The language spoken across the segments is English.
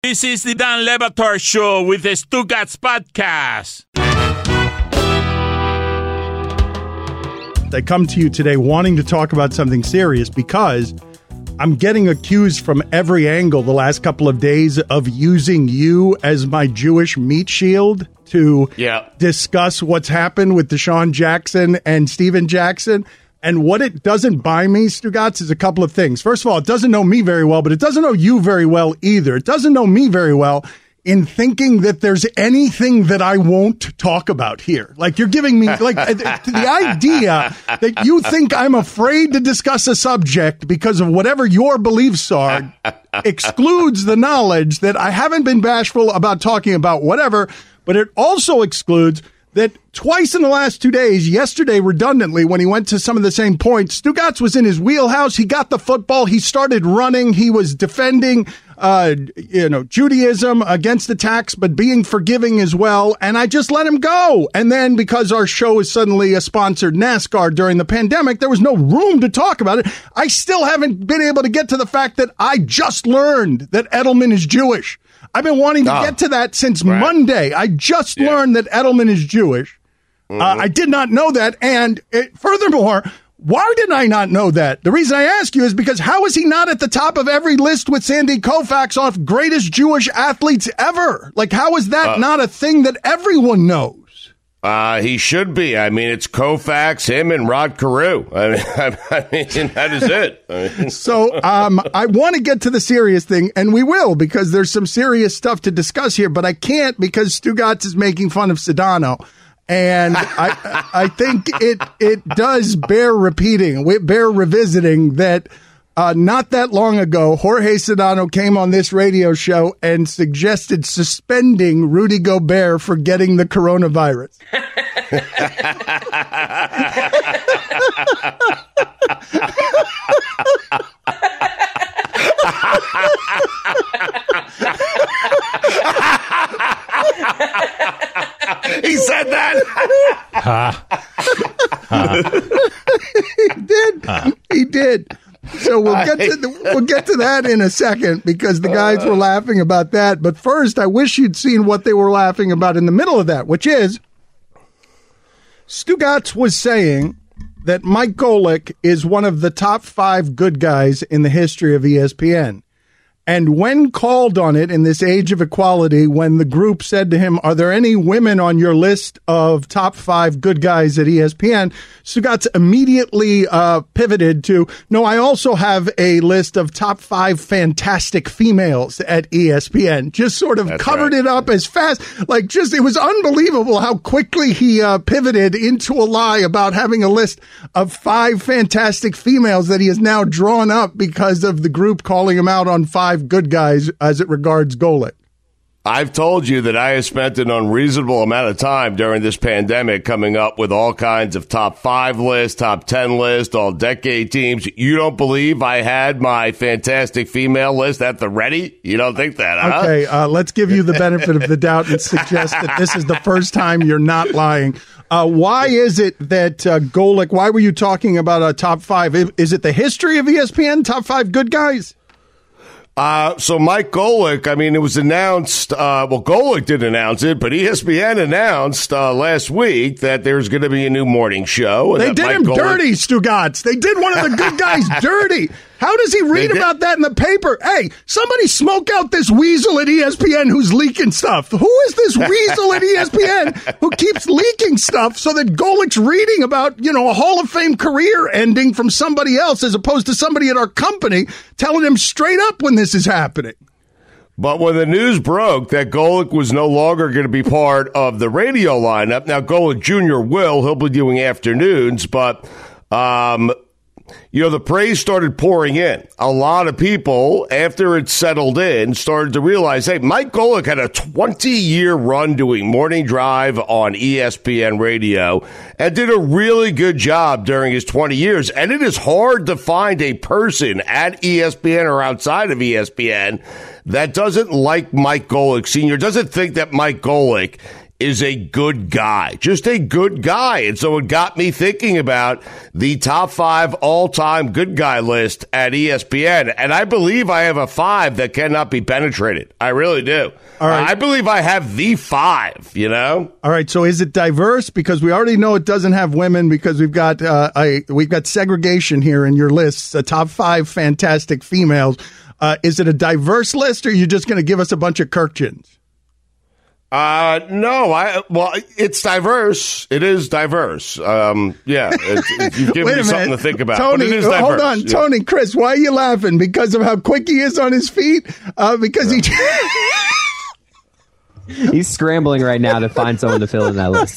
This is the Dan Le Batard Show with the Stugotz Podcast. I come to you today wanting to talk about something serious because I'm getting accused from every angle the last couple of days of using you as my Jewish meat shield to discuss what's happened with Deshaun Jackson and Steven Jackson. And what it doesn't buy me, Stugotz, is a couple of things. First of all, it doesn't know me very well, but it doesn't know you very well either. It doesn't know me very well in thinking that there's anything that I won't talk about here. Like, you're giving me, like, the idea that you think I'm afraid to discuss a subject because of whatever your beliefs are excludes the knowledge that I haven't been bashful about talking about whatever, but it also excludes that twice in the last 2 days, yesterday redundantly, when he went to some of the same points, Stugotz was in his wheelhouse. He got the football. He started running. He was defending, Judaism against attacks, but being forgiving as well. And I just let him go. And then because our show is suddenly a sponsored NASCAR during the pandemic, there was no room to talk about it. I still haven't been able to get to the fact that I just learned that Edelman is Jewish. I've been wanting to get to that since Monday. I just learned that Edelman is Jewish. I did not know that. And furthermore, why did I not know that? The reason I ask you is because how is he not at the top of every list with Sandy Koufax off greatest Jewish athletes ever? Like, how is that not a thing that everyone knows? He should be. I mean, it's Koufax, him, and Rod Carew. I mean, that is it. So, I want to get to the serious thing, and we will, because there's some serious stuff to discuss here, but I can't because Stugotz is making fun of Sedano. And I think it does bear repeating, bear revisiting that not that long ago, Jorge Sedano came on this radio show and suggested suspending Rudy Gobert for getting the coronavirus. He said that. He did. So we'll get to that in a second because the guys were laughing about that. But first, I wish you'd seen what they were laughing about in the middle of that, which is Stugotz was saying that Mike Golic is one of the top 5 good guys in the history of ESPN. And when called on it in this age of equality, when the group said to him, are there any women on your list of top 5 good guys at ESPN? Stugotz immediately pivoted to, no, I also have a list of top 5 fantastic females at ESPN. Just sort of covered it up as fast. Like, just, it was unbelievable how quickly he pivoted into a lie about having a list of 5 fantastic females that he has now drawn up because of the group calling him out on 5 good guys as it regards Golic. I've told you that I have spent an unreasonable amount of time during this pandemic coming up with all kinds of top 5 lists, top 10 lists, all decade teams. You don't believe I had my fantastic female list at the ready? You don't think that, huh? Okay, let's give you the benefit of the doubt and suggest that this is the first time you're not lying. Why is it that Golic, why were you talking about a top 5? Is it the history of ESPN, top 5 good guys? So Mike Golic, I mean, it was announced, Golic didn't announce it, but ESPN announced last week that there's going to be a new morning show. And they did him dirty, Stugotz. They did one of the good guys dirty. How does he read about that in the paper? Hey, somebody smoke out this weasel at ESPN who's leaking stuff. Who is this weasel at ESPN who keeps leaking stuff so that Golic's reading about, a Hall of Fame career ending from somebody else as opposed to somebody at our company telling him straight up when this is happening? But when the news broke that Golic was no longer going to be part of the radio lineup, now Golic Jr. he'll be doing afternoons, but the praise started pouring in. A lot of people, after it settled in, started to realize, hey, Mike Golic had a 20-year run doing Morning Drive on ESPN radio and did a really good job during his 20 years. And it is hard to find a person at ESPN or outside of ESPN that doesn't like Mike Golic Sr., doesn't think that Mike Golic is a good guy, just a good guy. And so it got me thinking about the top 5 all-time good guy list at ESPN. And I believe I have a 5 that cannot be penetrated. I really do. All right. I believe I have the 5, you know? All right. So is it diverse? Because we already know it doesn't have women because we've got segregation here in your lists, top 5 fantastic females. Is it a diverse list, or are you just going to give us a bunch of Kirchens? No, it's diverse. It is diverse. You've given me something to think about. Tony, but it is diverse. Hold on, yeah. Tony, Chris, why are you laughing? Because of how quick he is on his feet? Because he... He's scrambling right now to find someone to fill in that list.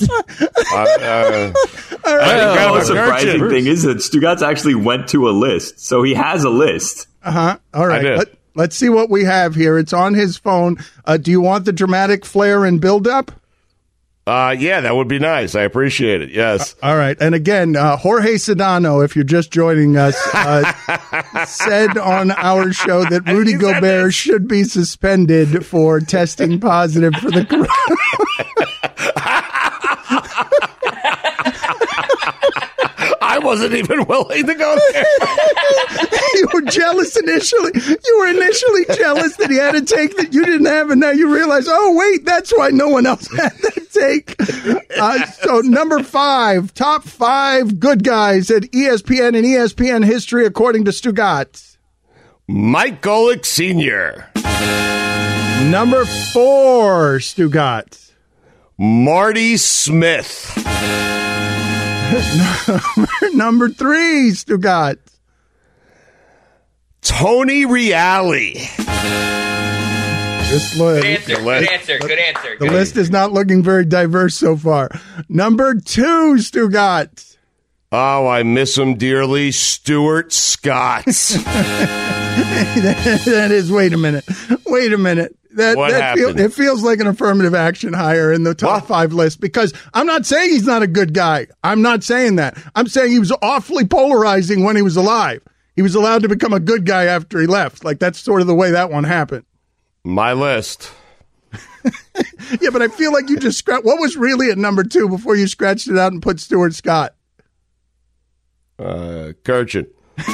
The surprising thing is that Stugotz actually went to a list, so he has a list. All right. Let's see what we have here. It's on his phone. Do you want the dramatic flair and build-up? Yeah, that would be nice. I appreciate it. Yes. All right. And again, Jorge Sedano, if you're just joining us, said on our show that Rudy Gobert should be suspended for testing positive for the corona. I wasn't even willing to go there. You were jealous initially. You were initially jealous that he had a take that you didn't have, and now you realize, oh, wait, that's why no one else had that take. So number 5, top 5 good guys at ESPN and ESPN history, according to Stugotz. Mike Golic Sr. Number 4, Stugotz. Marty Smith. Number 3, Stugotz. Tony Reali. Good answer. The list is not looking very diverse so far. Number 2, Stugotz. Oh, I miss him dearly. Stuart Scott. That is, wait a minute. It feels like an affirmative action hire in the top 5 list, because I'm not saying he's not a good guy. I'm not saying that. I'm saying he was awfully polarizing when he was alive. He was allowed to become a good guy after he left. Like, that's sort of the way that one happened. My list. Yeah, but I feel like you just scratched. What was really at number 2 before you scratched it out and put Stuart Scott? Kirchen.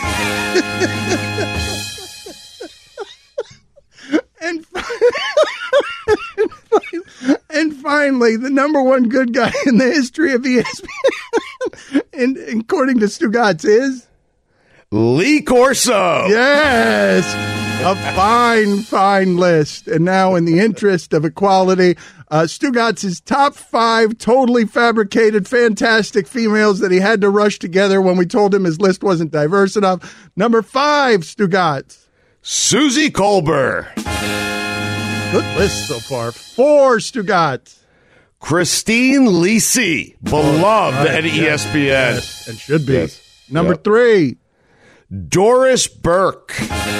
And finally, the number 1 good guy in the history of ESPN, and according to Stugotz, is Lee Corso. Yes, a fine list. And now, in the interest of equality, Stugotz's top 5 totally fabricated, fantastic females that he had to rush together when we told him his list wasn't diverse enough. Number 5, Stugotz. Susie Colbert. Good list so far. 4, Stugotz. Christine Lisi, beloved at ESPN. Yes, and should be. Yes. Number 3. Doris Burke.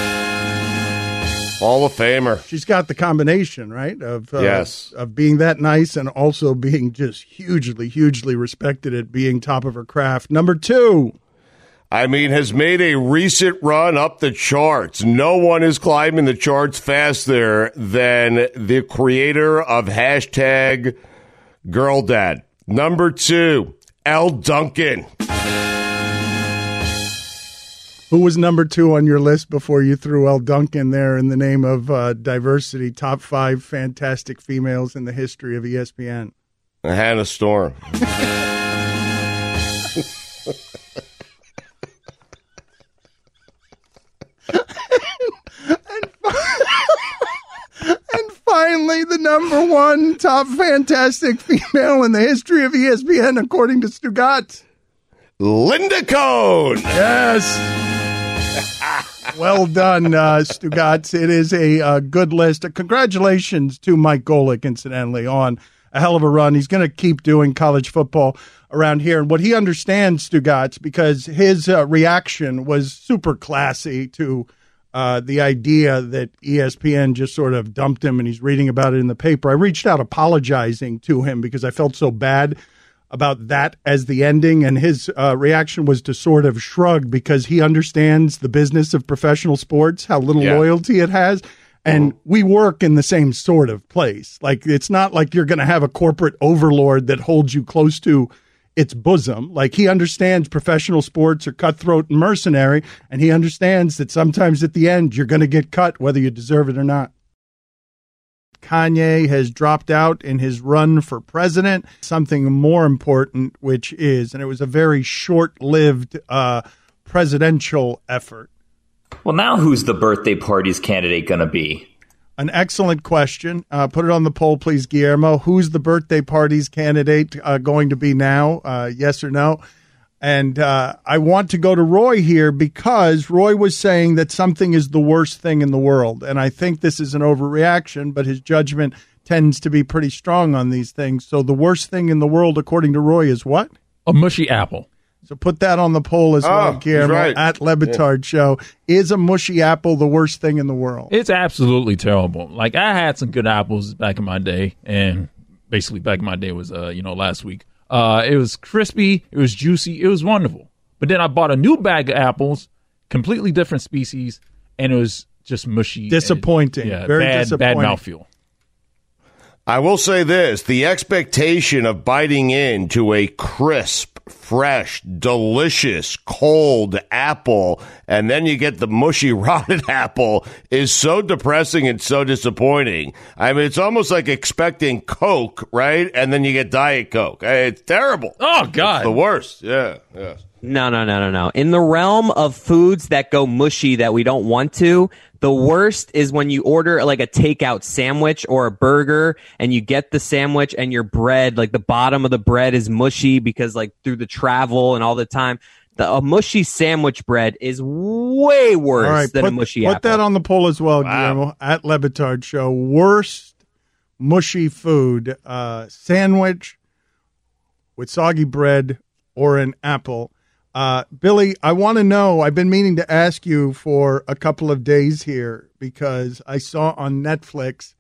Hall of Famer. She's got the combination, right? Of being that nice and also being just hugely respected at being top of her craft. Number 2. I mean, has made a recent run up the charts. No one is climbing the charts faster than the creator of hashtag Girl Dad. Number 2, Elle Duncan. Who was number 2 on your list before you threw Elle Duncan there in the name of diversity? Top 5 fantastic females in the history of ESPN. Hannah Storm. And finally, the number 1 top fantastic female in the history of ESPN, according to Stugotz. Linda Cohn. Yes. Well done, Stugotz. It is a good list. Congratulations to Mike Golic, incidentally, on a hell of a run. He's going to keep doing college football around here. And what he understands, Stugotz, because his reaction was super classy to the idea that ESPN just sort of dumped him and he's reading about it in the paper. I reached out apologizing to him because I felt so bad about that as the ending, and his reaction was to sort of shrug because he understands the business of professional sports, how little loyalty it has, And we work in the same sort of place. Like, it's not like you're going to have a corporate overlord that holds you close to its bosom. Like, he understands professional sports are cutthroat and mercenary, and he understands that sometimes at the end you're going to get cut whether you deserve it or not. Kanye has dropped out in his run for president. Something more important, which is, and it was a very short-lived presidential effort. Well, now who's the birthday party's candidate going to be? An excellent question. Put it on the poll, please, Guillermo. Who's the birthday party's candidate going to be now? Yes or no? And I want to go to Roy here because Roy was saying that something is the worst thing in the world. And I think this is an overreaction, but his judgment tends to be pretty strong on these things. So the worst thing in the world, according to Roy, is what? A mushy apple. So put that on the poll as well, Guillermo, right. at Le Batard Show. Is a mushy apple the worst thing in the world? It's absolutely terrible. Like, I had some good apples back in my day, and basically back in my day was, last week. It was crispy, it was juicy, it was wonderful. But then I bought a new bag of apples, completely different species, and it was just mushy. Disappointing. Very disappointing. Bad mouthfeel. I will say this, the expectation of biting into a crisp, fresh, delicious, cold apple, and then you get the mushy, rotted apple is so depressing and so disappointing. I mean, it's almost like expecting Coke, right? And then you get Diet Coke. It's terrible. Oh, God. It's the worst. Yeah. No. In the realm of foods that go mushy that we don't want to, the worst is when you order like a takeout sandwich or a burger and you get the sandwich and your bread, like the bottom of the bread is mushy because like through the travel and all the time. A mushy sandwich bread is way worse than a mushy apple. Put that on the poll as well, Guillermo, at Le Batard Show. Worst mushy food, sandwich with soggy bread or an apple. Billy, I want to know, I've been meaning to ask you for a couple of days here because I saw on Netflix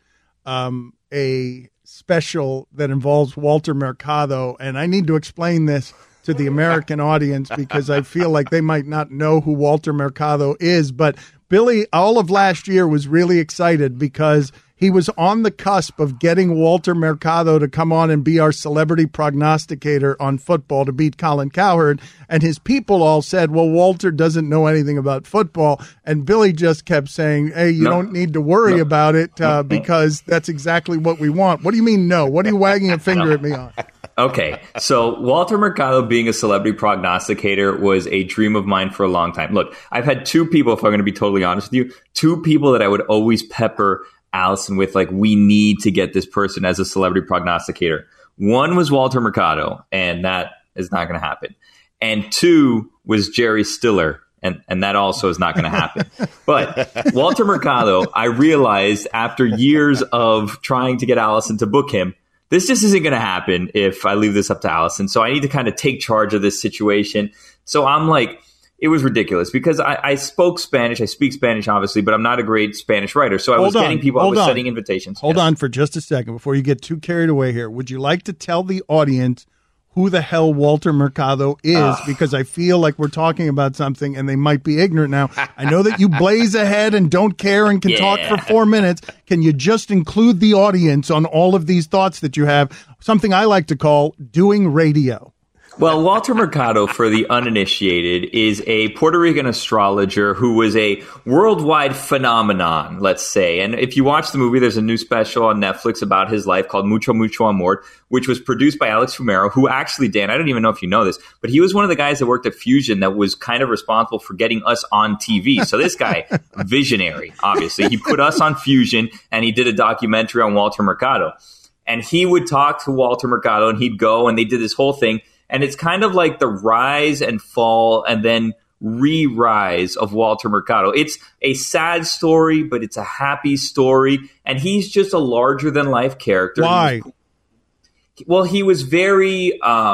a special that involves Walter Mercado, and I need to explain this to the American audience because I feel like they might not know who Walter Mercado is. But Billy, all of last year was really excited because he was on the cusp of getting Walter Mercado to come on and be our celebrity prognosticator on football to beat Colin Cowherd. And his people all said, well, Walter doesn't know anything about football. And Billy just kept saying, hey, you don't need to worry about it because that's exactly what we want. What do you mean, no? What are you wagging a finger at me on? Okay, so Walter Mercado being a celebrity prognosticator was a dream of mine for a long time. Look, I've had two people, if I'm going to be totally honest with you, two people that I would always pepper Allison with, like, we need to get this person as a celebrity prognosticator. One was Walter Mercado, and that is not going to happen. And two was Jerry Stiller, and that also is not going to happen. But Walter Mercado, I realized after years of trying to get Allison to book him, this just isn't going to happen if I leave this up to Allison. So I need to kind of take charge of this situation. So I'm like, it was ridiculous because I spoke Spanish. I speak Spanish, obviously, but I'm not a great Spanish writer. So I was getting people, I was sending invitations. Hold on for just a second before you get too carried away here. Would you like to tell the audience who the hell Walter Mercado is? Because I feel like we're talking about something and they might be ignorant now. I know that you blaze ahead and don't care and can talk for 4 minutes. Can you just include the audience on all of these thoughts that you have? Something I like to call doing radio. Well, Walter Mercado, for the uninitiated, is a Puerto Rican astrologer who was a worldwide phenomenon, let's say. And if you watch the movie, there's a new special on Netflix about his life called Mucho, Mucho Amor, which was produced by Alex Fumero, who actually, Dan, I don't even know if you know this, but he was one of the guys that worked at Fusion that was kind of responsible for getting us on TV. So this guy, visionary, obviously. He put us on Fusion, and he did a documentary on Walter Mercado. And he would talk to Walter Mercado, and he'd go, and they did this whole thing. And it's kind of like the rise and fall and then re-rise of Walter Mercado. It's a sad story, but it's a happy story. And he's just a larger-than-life character. Why? He was very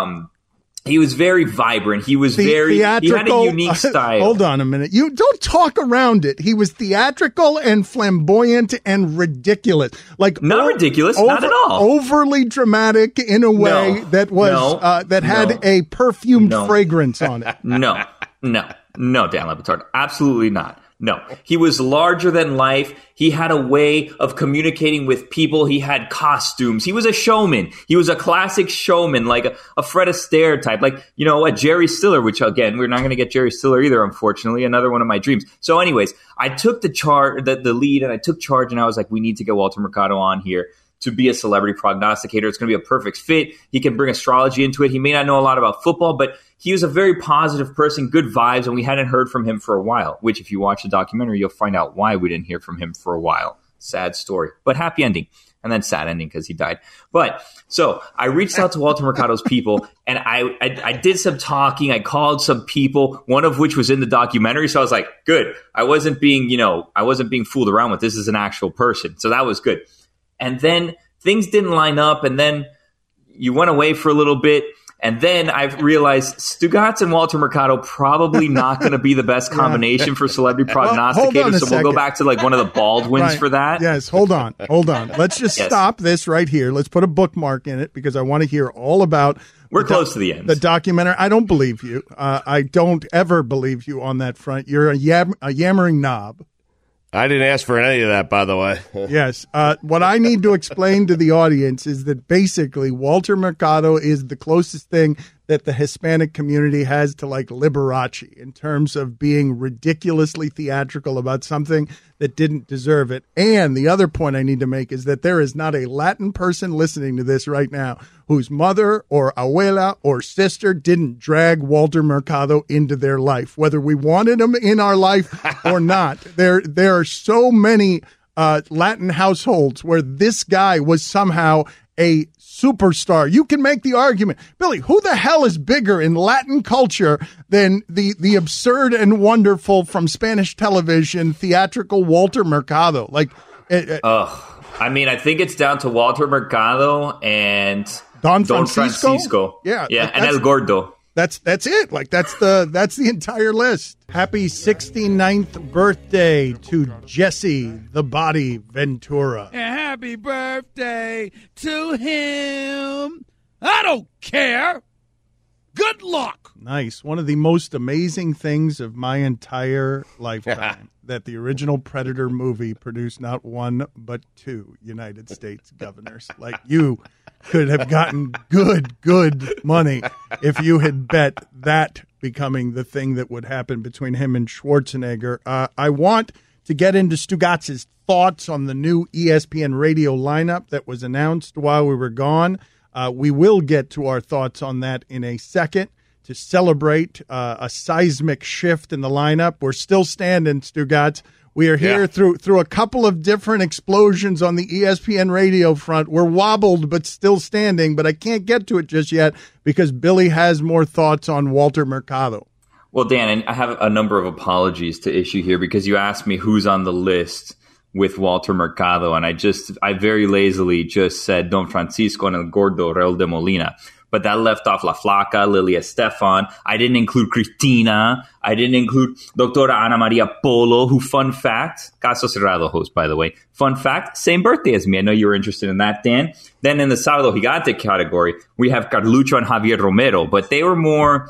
vibrant. He was he had a unique style. Hold on a minute. You don't talk around it. He was theatrical and flamboyant and ridiculous. Like not ridiculous, not at all. Overly dramatic in a way that was had a perfumed fragrance on it. No, Dan Le Batard. Absolutely not. No, he was larger than life. He had a way of communicating with people. He had costumes. He was a showman. He was a classic showman, like a Fred Astaire type, like, a Jerry Stiller, which again, we're not going to get Jerry Stiller either, unfortunately, another one of my dreams. So anyways, I took the lead and I took charge and I was like, we need to get Walter Mercado on here to be a celebrity prognosticator. It's going to be a perfect fit. He can bring astrology into it. He may not know a lot about football, but he was a very positive person, good vibes, and we hadn't heard from him for a while, which if you watch the documentary, you'll find out why we didn't hear from him for a while. Sad story, but happy ending. And then sad ending because he died. But so I reached out to Walter Mercado's people and I did some talking. I called some people, one of which was in the documentary. So I was like, good. I wasn't being fooled around with. This is an actual person. So that was good. And then things didn't line up, and then you went away for a little bit, and then I realized Stugotz and Walter Mercado probably not going to be the best combination for celebrity prognosticators, so we'll go back to like one of the Baldwins for that. Yes, hold on. Let's just stop this right here. Let's put a bookmark in it because I want to hear all about We're close to the end. The documentary. I don't believe you. I don't ever believe you on that front. You're a yammering knob. I didn't ask for any of that, by the way. Yes. What I need to explain to the audience is that basically Walter Mercado is the closest thing that the Hispanic community has to like Liberace in terms of being ridiculously theatrical about something that didn't deserve it. And the other point I need to make is that there is not a Latin person listening to this right now whose mother or abuela or sister didn't drag Walter Mercado into their life, whether we wanted him in our life or not. There are so many Latin households where this guy was somehow a superstar. You can make the argument, Billy, who the hell is bigger in Latin culture than the absurd and wonderful from Spanish television theatrical Walter Mercado? I mean, I think it's down to Walter Mercado and Don Francisco. Yeah, and El Gordo. That's it. Like that's the entire list. Happy 69th birthday to Jesse the Body Ventura. And happy birthday to him. I don't care. Good luck. Nice. One of the most amazing things of my entire lifetime that the original Predator movie produced not one but two United States governors. Like, you could have gotten good money if you had bet that becoming the thing that would happen between him and Schwarzenegger. I want to get into Stugotz's thoughts on the new ESPN radio lineup that was announced while we were gone. We will get to our thoughts on that in a second to celebrate a seismic shift in the lineup. We're still standing, Stugotz. We are here through a couple of different explosions on the ESPN radio front. We're wobbled but still standing, but I can't get to it just yet because Billy has more thoughts on Walter Mercado. Well, Dan, I have a number of apologies to issue here because you asked me who's on the list with Walter Mercado, and I very lazily just said Don Francisco and El Gordo, Raul de Molina. But that left off La Flaca, Lilia Estefan. I didn't include Cristina. I didn't include Doctora Ana Maria Polo, who, fun fact, Caso Cerrado host, by the way. Fun fact, same birthday as me. I know you were interested in that, Dan. Then in the Sábado Gigante category, we have Carlucho and Javier Romero. But they were more,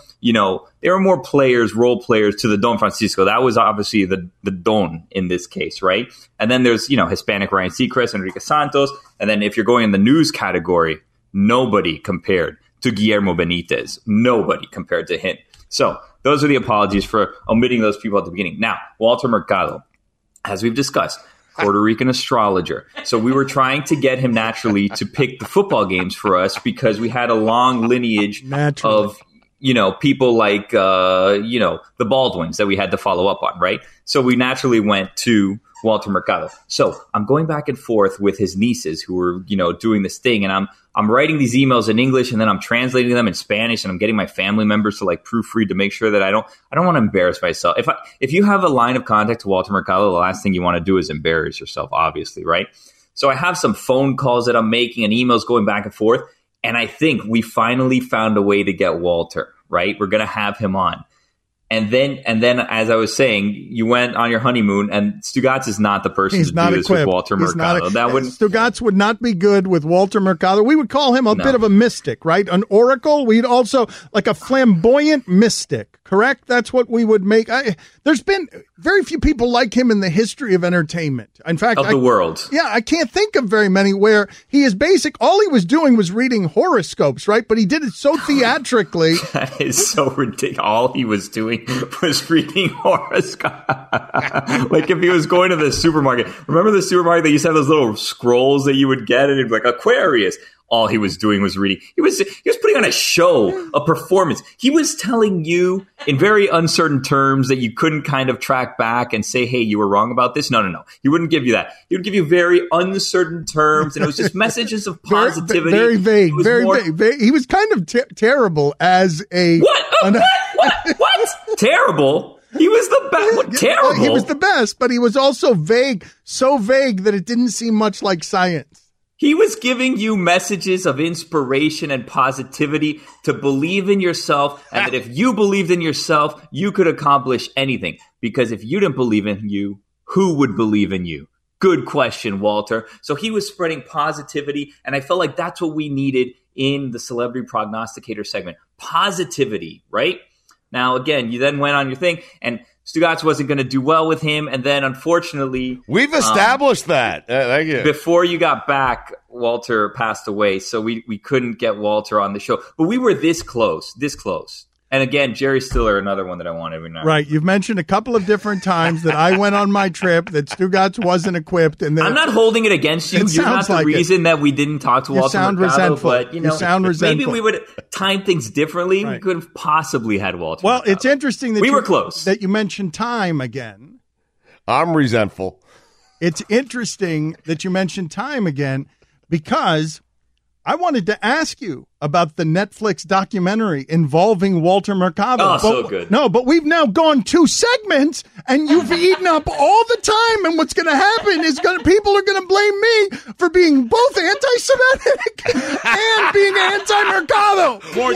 players, role players to the Don Francisco. That was obviously the Don in this case, right? And then there's, Hispanic Ryan Seacrest, Enrique Santos. And then if you're going in the news category, nobody compared to Guillermo Benitez. Nobody compared to him. So those are the apologies for omitting those people at the beginning. Now, Walter Mercado, as we've discussed, Puerto Rican astrologer. So we were trying to get him naturally to pick the football games for us because we had a long lineage of, people like, the Baldwins that we had to follow up on, right? So we naturally went to Walter Mercado. So I'm going back and forth with his nieces who were, doing this thing. And I'm writing these emails in English and then I'm translating them in Spanish and I'm getting my family members to proofread to make sure that I don't want to embarrass myself. If you have a line of contact to Walter Mercado, the last thing you want to do is embarrass yourself, obviously, right? So I have some phone calls that I'm making and emails going back and forth. And I think we finally found a way to get Walter, right? We're going to have him on. And then, as I was saying, you went on your honeymoon, and Stugotz is not the person to do this with Walter Mercado. Stugotz would not be good with Walter Mercado. We would call him a bit of a mystic, right? An oracle. We'd also like a flamboyant mystic. correct? That's what we would make. There's been very few people like him in the history of entertainment. In fact, the world. Yeah, I can't think of very many where he is all he was doing was reading horoscopes, right? But he did it so theatrically. That is so ridiculous. All he was doing was reading horoscopes. Like if he was going to the supermarket. Remember the supermarket that used to have those little scrolls that you would get, and it'd be like Aquarius. All he was doing was reading. He was putting on a show, a performance. He was telling you in very uncertain terms that you couldn't kind of track back and say, hey, you were wrong about this. No. He wouldn't give you that. He would give you very uncertain terms, and it was just messages of positivity. Very vague. Vague. He was kind of terrible as a... What? Terrible? He was the best. What, terrible? He was the best, but he was also vague. So vague that it didn't seem much like science. He was giving you messages of inspiration and positivity to believe in yourself, and that if you believed in yourself, you could accomplish anything. Because if you didn't believe in you, who would believe in you? Good question, Walter. So he was spreading positivity, and I felt like that's what we needed in the Celebrity Prognosticator segment. Positivity, right? Now, again, you then went on your thing, and Stugotz wasn't going to do well with him, and then unfortunately... We've established that. Thank you. Before you got back, Walter passed away, so we couldn't get Walter on the show. But we were this close. And again, Jerry Stiller, another one that I want every night. Right. You've mentioned a couple of different times that I went on my trip, that Stugotz wasn't equipped. And I'm not holding it against you. You're not the reason that we didn't talk to Walter Mercado. Resentful. But, you sound resentful. Maybe we would time things differently. Right. We could have possibly had Walter Mercado. It's interesting that we were close. That you mentioned time again. I'm resentful. It's interesting that you mentioned time again, because I wanted to ask you about the Netflix documentary involving Walter Mercado. So good. No, but we've now gone 2 segments, and you've eaten up all the time. And what's going to happen is people are going to blame me for being both anti-Semitic and being anti-Mercado. More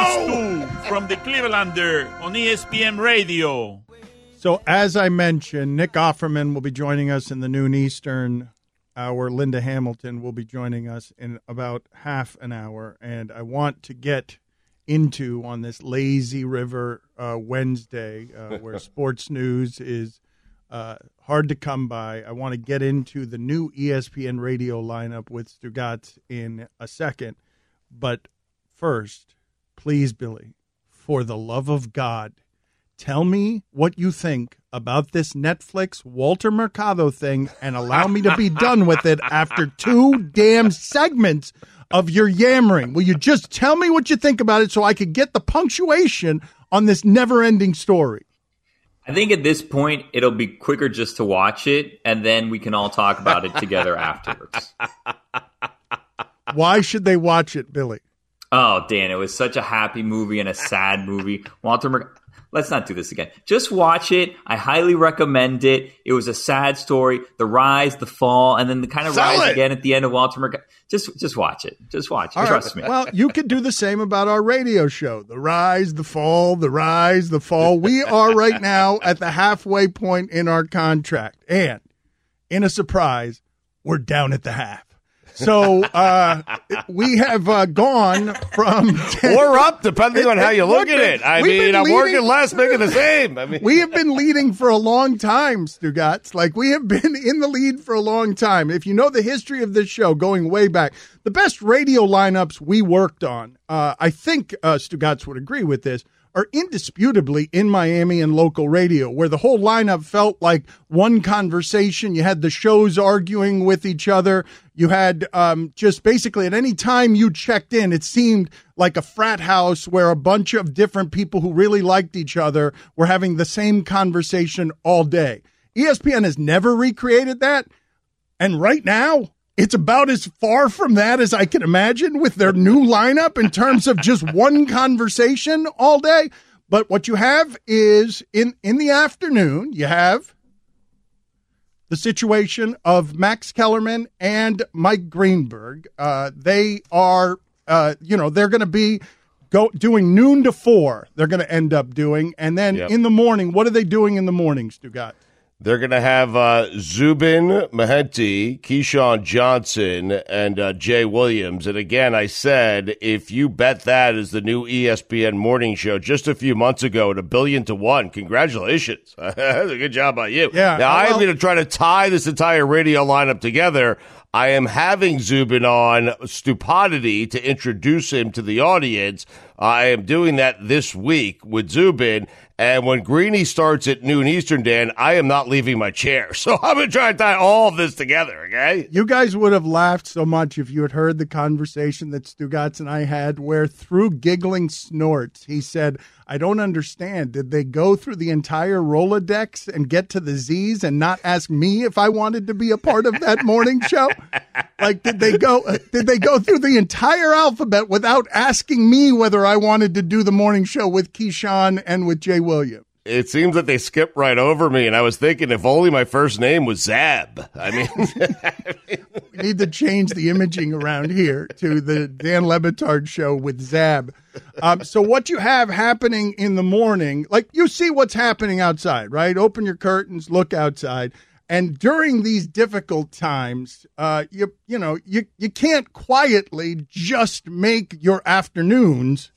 Dan Stu from the Clevelander on ESPN Radio. So, as I mentioned, Nick Offerman will be joining us in the noon Eastern. Our Linda Hamilton will be joining us in about half an hour, and I want to get into on this lazy river Wednesday where sports news is hard to come by. I want to get into the new ESPN radio lineup with Stugotz in a second, but first, please, Billy, for the love of God, tell me what you think about this Netflix Walter Mercado thing and allow me to be done with it after 2 damn segments of your yammering. Will you just tell me what you think about it so I could get the punctuation on this never-ending story? I think at this point, it'll be quicker just to watch it, and then we can all talk about it together afterwards. Why should they watch it, Billy? Oh, Dan, it was such a happy movie and a sad movie. Walter Mercado. Let's not do this again. Just watch it. I highly recommend it. It was a sad story. The rise, the fall, and then the kind of rise again at the end of Walter Mercado. Just watch it. Just watch it. Trust me. Well, you could do the same about our radio show. The rise, the fall, the rise, the fall. We are right now at the halfway point in our contract. And in a surprise, we're down at the half. So we have gone from 10, or up, depending on how you look at it. I mean, I'm working less, making the same. I mean, we have been leading for a long time, Stugotz. Like, we have been in the lead for a long time. If you know the history of this show, going way back, the best radio lineups we worked on, I think Stugotz would agree with this, are indisputably in Miami and local radio, where the whole lineup felt like one conversation. You had the shows arguing with each other. You had just basically at any time you checked in, it seemed like a frat house where a bunch of different people who really liked each other were having the same conversation all day. ESPN has never recreated that. And right now, it's about as far from that as I can imagine with their new lineup in terms of just one conversation all day. But what you have is in the afternoon, you have the situation of Max Kellerman and Mike Greenberg. They are, they're going to be doing noon to 4. They're going to end up doing. And then in the morning, what are they doing in the morning, Stugotz? They're going to have Zubin Mehenti, Keyshawn Johnson, and Jay Williams. And again, I said, if you bet that as the new ESPN morning show just a few months ago at $1 billion to 1, congratulations. That's a good job by you. Yeah, now, I am going to try to tie this entire radio lineup together. I am having Zubin on Stupidity to introduce him to the audience. I am doing that this week with Zubin. And when Greeny starts at noon Eastern, Dan, I am not leaving my chair. So I'm going to try to tie all of this together, okay? You guys would have laughed so much if you had heard the conversation that Stugotz and I had where through giggling snorts, he said, I don't understand. Did they go through the entire Rolodex and get to the Z's and not ask me if I wanted to be a part of that morning show? Like, did they go through the entire alphabet without asking me whether I wanted to do the morning show with Keyshawn and with Jay Williams? It seems that they skipped right over me, and I was thinking if only my first name was Zab. I mean, we need to change the imaging around here to the Dan Le Batard show with Zab. So what you have happening in the morning, like you see what's happening outside, right? Open your curtains, look outside. And during these difficult times, you can't quietly just make your afternoons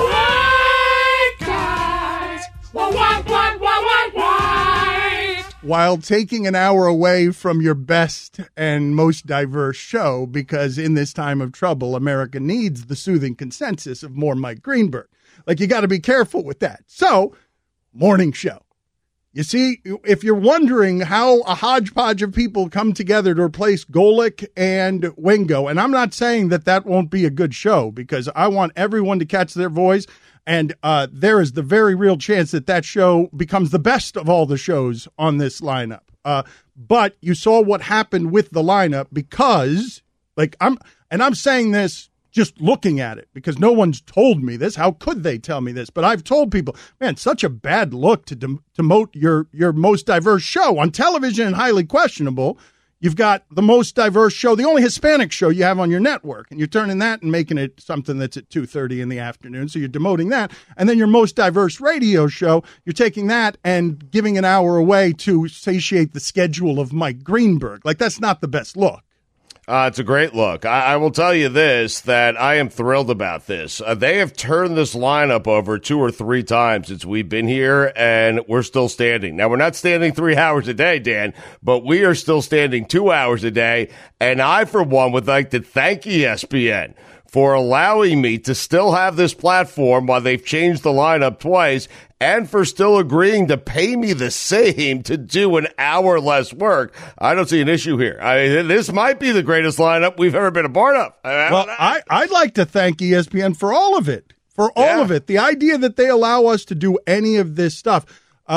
while taking an hour away from your best and most diverse show, because in this time of trouble, America needs the soothing consensus of more Mike Greenberg. Like, you got to be careful with that. So, morning show. You see, if you're wondering how a hodgepodge of people come together to replace Golic and Wingo, and I'm not saying that won't be a good show, because I want everyone to catch their voice, and there is the very real chance that show becomes the best of all the shows on this lineup. But you saw what happened with the lineup, because, I'm saying this just looking at it, because no one's told me this. How could they tell me this? But I've told people, man, such a bad look to demote your most diverse show on television and highly questionable. You've got the most diverse show, the only Hispanic show you have on your network, and you're turning that and making it something that's at 2:30 in the afternoon, so you're demoting that. And then your most diverse radio show, you're taking that and giving an hour away to satiate the schedule of Mike Greenberg. Like, that's not the best look. It's a great look. I will tell you this, that I am thrilled about this. They have turned this lineup over 2 or 3 times since we've been here, and we're still standing. Now, we're not standing 3 hours a day, Dan, but we are still standing 2 hours a day, and I, for one, would like to thank ESPN for allowing me to still have this platform while they've changed the lineup twice, and for still agreeing to pay me the same to do an hour less work. I don't see an issue here. This might be the greatest lineup we've ever been a part of. I'd like to thank ESPN for all of it. For all of it. The idea that they allow us to do any of this stuff.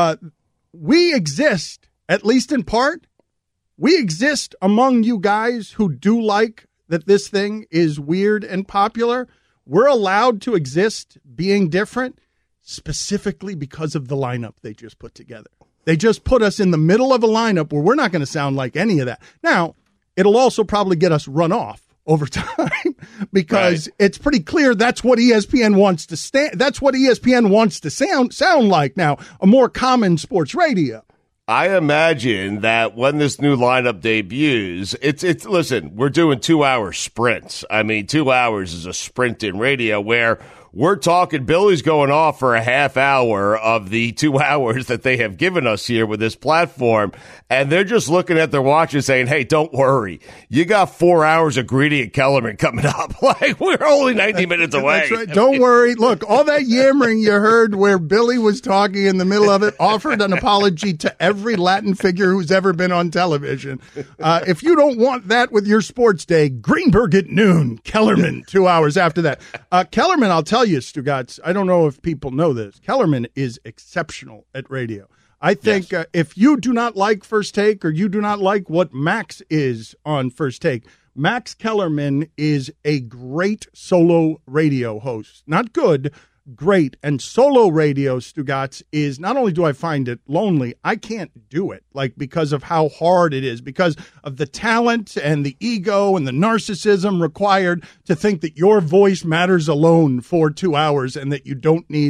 We exist, at least in part, we exist among you guys who do like that this thing is weird and popular. We're allowed to exist being different specifically because of the lineup they just put together. They just put us in the middle of a lineup where we're not going to sound like any of that. Now, it'll also probably get us run off over time because it's pretty clear that's what ESPN wants to that's what ESPN wants to sound like now, a more common sports radio. I imagine that when this new lineup debuts, listen, we're doing 2-hour sprints. I mean, 2 hours is a sprint in radio where we're talking Billy's going off for a half hour of the 2 hours that they have given us here with this platform. And they're just looking at their watch and saying, hey, don't worry. You got 4 hours of Greedy and Kellerman coming up. Like, we're only 90 minutes away. That's right. Don't worry. Look, all that yammering you heard where Billy was talking in the middle of it offered an apology to every Latin figure who's ever been on television. If you don't want that with your sports day, Greenberg at noon, Kellerman 2 hours after that. Kellerman, I'll tell you, Stugotz, I don't know if people know this. Kellerman is exceptional at radio. I think if you do not like First Take or you do not like what Max is on First Take, Max Kellerman is a great solo radio host. Not good, great. And solo radio, Stugotz, is not only do I find it lonely, I can't do it, like, because of how hard it is, because of the talent and the ego and the narcissism required to think that your voice matters alone for 2 hours and that you don't need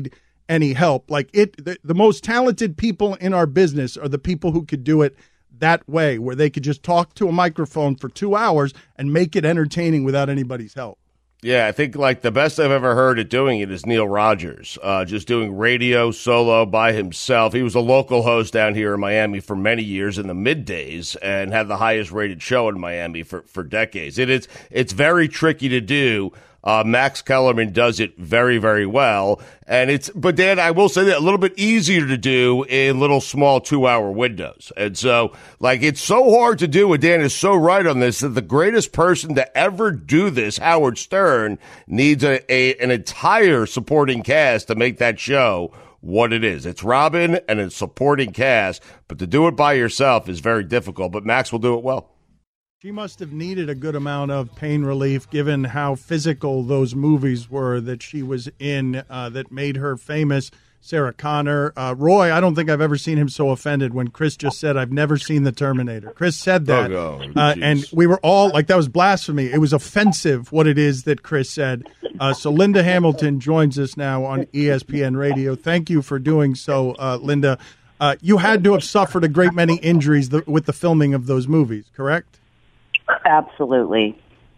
any help. Like the most talented people in our business are the people who could do it that way, where they could just talk to a microphone for 2 hours and make it entertaining without anybody's help. Yeah, I think like the best I've ever heard at doing it is Neil Rogers, just doing radio solo by himself. He was a local host down here in Miami for many years in the middays and had the highest rated show in Miami for decades. It's very tricky to do. Max Kellerman does it very, very well. But Dan, I will say that a little bit easier to do in little small 2-hour windows. And so, like, it's so hard to do, and Dan is so right on this, that the greatest person to ever do this, Howard Stern, needs an entire supporting cast to make that show what it is. It's Robin and a supporting cast, but to do it by yourself is very difficult, but Max will do it well. She must have needed a good amount of pain relief given how physical those movies were that she was in that made her famous. Sarah Connor. Roy, I don't think I've ever seen him so offended when Chris just said, I've never seen The Terminator. Chris said that, and we were all like, that was blasphemy. It was offensive what it is that Chris said. So Linda Hamilton joins us now on ESPN Radio. Thank you for doing so, Linda. You had to have suffered a great many injuries with the filming of those movies, correct? Absolutely.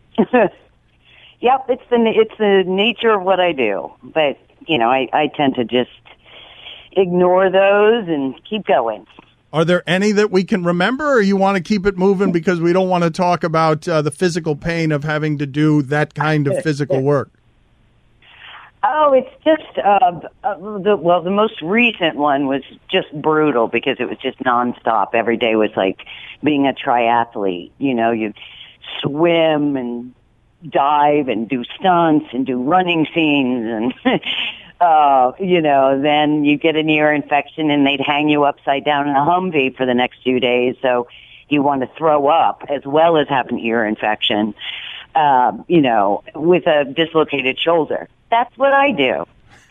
Yep, it's the nature of what I do. But, you know, I tend to just ignore those and keep going. Are there any that we can remember, or you want to keep it moving because we don't want to talk about the physical pain of having to do that kind of physical work? Oh, it's just, the most recent one was just brutal because it was just nonstop. Every day was like being a triathlete. You know, you swim and dive and do stunts and do running scenes and, you know, then you get an ear infection and they'd hang you upside down in a Humvee for the next few days. So you want to throw up as well as have an ear infection, you know, with a dislocated shoulder. That's what I do.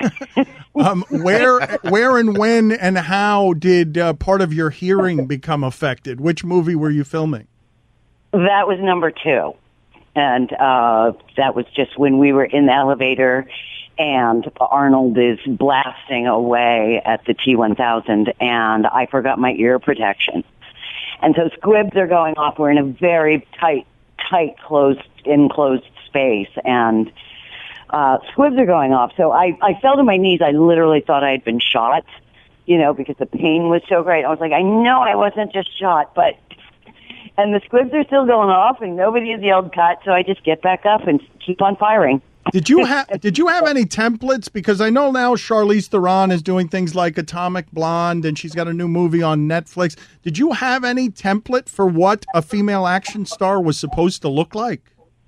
Where and when and how did part of your hearing become affected? Which movie were you filming? That was number 2. And that was just when we were in the elevator and Arnold is blasting away at the T-1000 and I forgot my ear protection. And so squibs are going off. We're in a very tight, enclosed space and squibs are going off. So I fell to my knees. I literally thought I had been shot, you know, because the pain was so great. I was like, I know I wasn't just shot, but... And the squibs are still going off, and nobody has yelled cut, so I just get back up and keep on firing. Did you have any templates? Because I know now Charlize Theron is doing things like Atomic Blonde, and she's got a new movie on Netflix. Did you have any template for what a female action star was supposed to look like?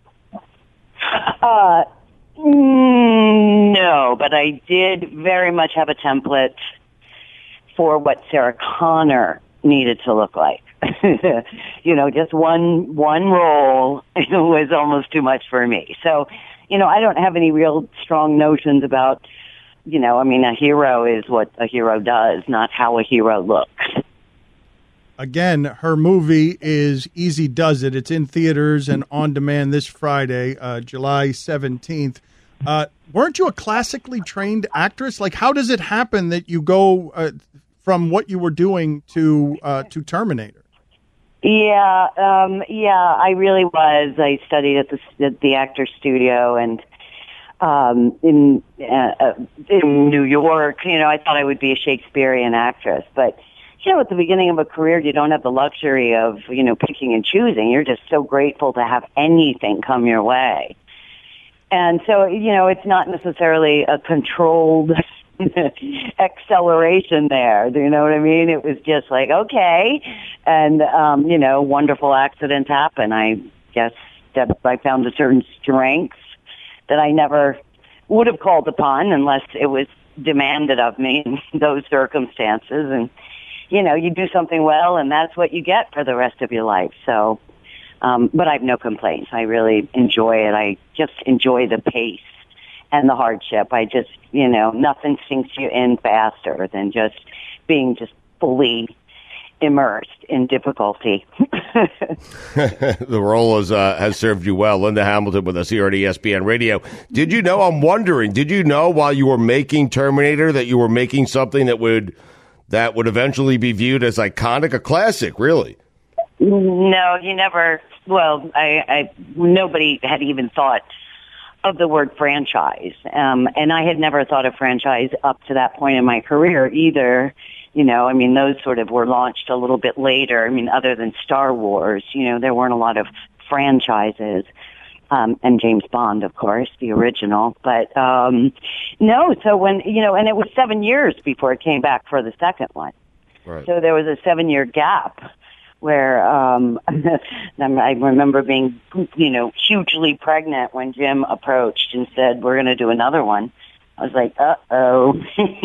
No, but I did very much have a template for what Sarah Connor needed to look like. You know, just one role was almost too much for me. So, you know, I don't have any real strong notions about, you know, I mean, a hero is what a hero does, not how a hero looks. Again, her movie is Easy Does It. It's in theaters and on demand this Friday, July 17th. Weren't you a classically trained actress? Like, how does it happen that you go from what you were doing to Terminator? Yeah, I really was. I studied at the Actors Studio and in New York. You know, I thought I would be a Shakespearean actress, but you know, at the beginning of a career, you don't have the luxury of, you know, picking and choosing. You're just so grateful to have anything come your way. And so, you know, it's not necessarily a controlled acceleration there. Do you know what I mean? It was just like, okay. And, you know, wonderful accidents happen. I guess that I found a certain strength that I never would have called upon unless it was demanded of me in those circumstances. And, you know, you do something well and that's what you get for the rest of your life. So, but I have no complaints. I really enjoy it. I just enjoy the pace and the hardship. I just, you know, nothing sinks you in faster than just being just fully immersed in difficulty. The role has served you well. Linda Hamilton with us here at ESPN Radio. Did you know, I'm wondering, did you know while you were making Terminator that you were making something that would eventually be viewed as iconic, a classic, really? No, you never. Well, nobody had even thought of the word franchise. And I had never thought of franchise up to that point in my career either. You know, I mean, those sort of were launched a little bit later. I mean, other than Star Wars, you know, there weren't a lot of franchises. And James Bond, of course, the original. But, no, so when, you know, and it was 7 years before it came back for the second one. Right. So there was a 7-year gap where I remember being, you know, hugely pregnant when Jim approached and said, we're going to do another one. I was like, uh-oh.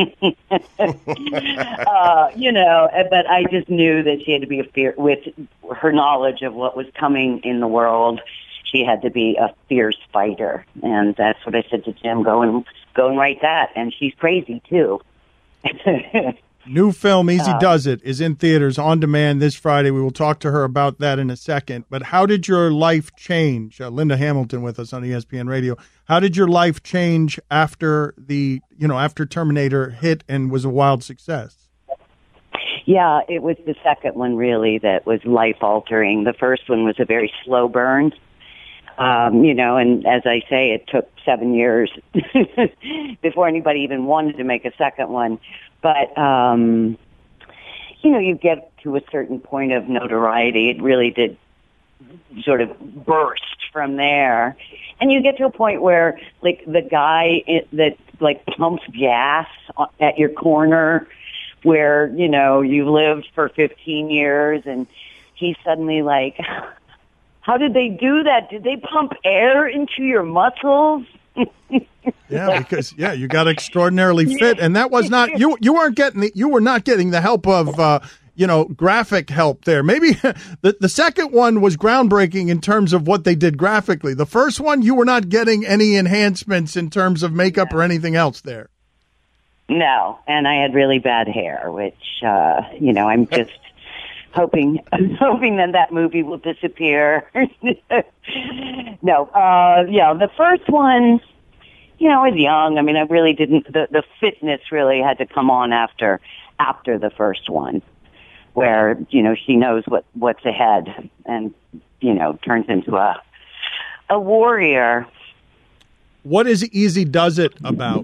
You know, but I just knew that she had to be with her knowledge of what was coming in the world. She had to be a fierce fighter. And that's what I said to Jim, go and write that. And she's crazy, too. New film, Easy Does It, is in theaters on demand this Friday. We will talk to her about that in a second. But how did your life change? Linda Hamilton with us on ESPN Radio. How did your life change after after Terminator hit and was a wild success? Yeah, it was the second one really that was life altering. The first one was a very slow burn. You know, and as I say, it took 7 years before anybody even wanted to make a second one. But, you know, you get to a certain point of notoriety. It really did sort of burst from there. And you get to a point where, like, the guy that, like, pumps gas at your corner where, you know, you lived for 15 years and he's suddenly like, how did they do that? Did they pump air into your muscles? Yeah, because you got extraordinarily fit, and that was not you were not getting the help of graphic help there. Maybe the second one was groundbreaking in terms of what they did graphically. The first one, you were not getting any enhancements in terms of makeup or anything else there. No, and I had really bad hair, which I'm just hoping that movie will disappear. No, the first one, you know, I was young. I mean, I really didn't. The fitness really had to come on after the first one, where, you know, she knows what's ahead and, you know, turns into a warrior. What is Easy Does It about?